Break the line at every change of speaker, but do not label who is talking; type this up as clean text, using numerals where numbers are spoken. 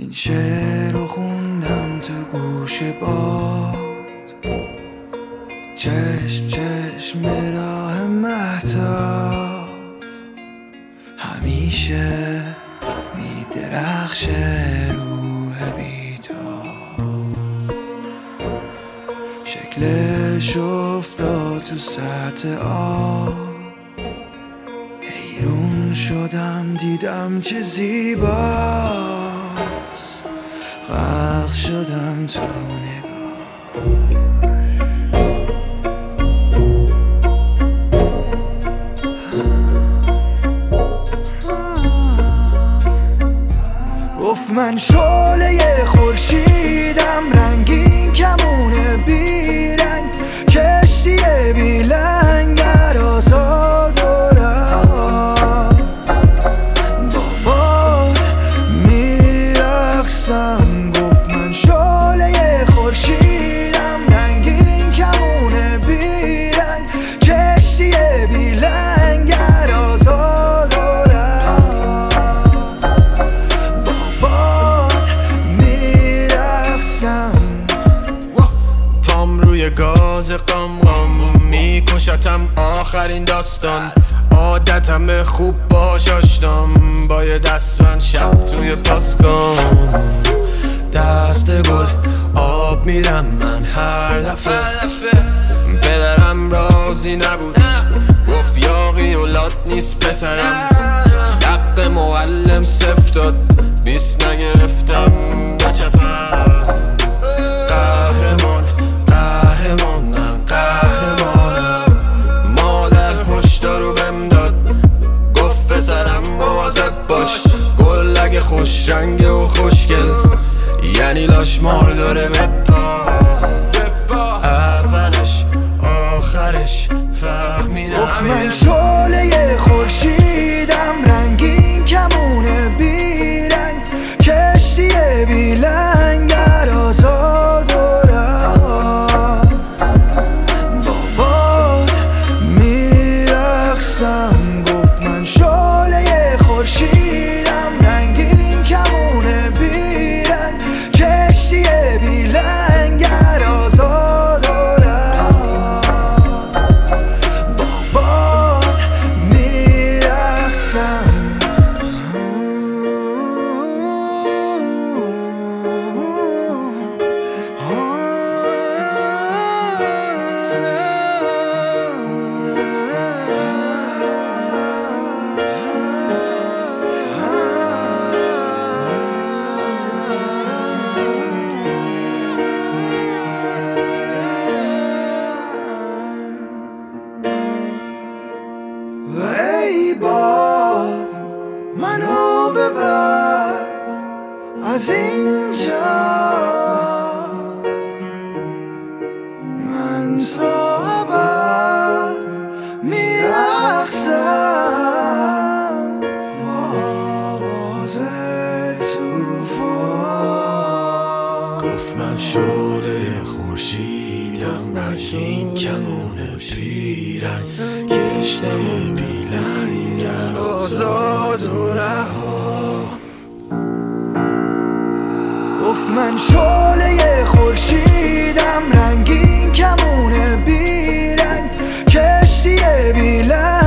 این شعر رو خوندم تو گوش باد، چشم چشم راه مهتاب همیشه میدرخشه روح بیتاب، شکلش افتاد تو سطح آب، حیرون شدم دیدم چه زیباست، غرق شدم تو نگاه. گفت من شعله خورشیدم، رنگین کمونه بیرنگ، کشتی بی لنگر آزاد و رها، با باد میرقصم. گفت من شعله خورشیدم، رنگین کمونه بیرنگ، کشتی بی لنگر آزاد و رها، با باد میرقصم.
پام روی گاز قمقم میکشتم آخرین داستان، عادتم خوب باش آشنام، با یه دستبند شب توی پاسکام، دست گل آب میرم من هر دفعه. پدرم راضی نبود، گفت یاقی اولاد نیست پسرم، دق معلم صفر داد 20 نگرفتم بچپم. قهرمان قهرمان من قهرمانم، مادر هشدارو بهم داد، گفت پسرم مواظب باش، گل اگه خوش رنگه و خوشگل یعنی لاشمار داره بپا. اولش آخرش فهمیدم.
گفت من شعله خورشیدم، رنگین کمونه بیرنگ، کشتی بی لنگر آزاد و رها، با باد میرقصم. گفت من شعله خورشیدم، رنگین کمونه بیرنگ، کشتی بی لنگر آزاد و رها، با باد میرقصم. و ای باد منو ببر از اینجا، من تا ابد میرقصم با آواز توفان.
گفت من شعله خورشیدم، رنگین کمونه پیرنگ، کشتی بی لنگر آزاد و رها.
گفت من شعله خورشیدم، رنگین کمونه بیرنگ، کشتی بی لنگر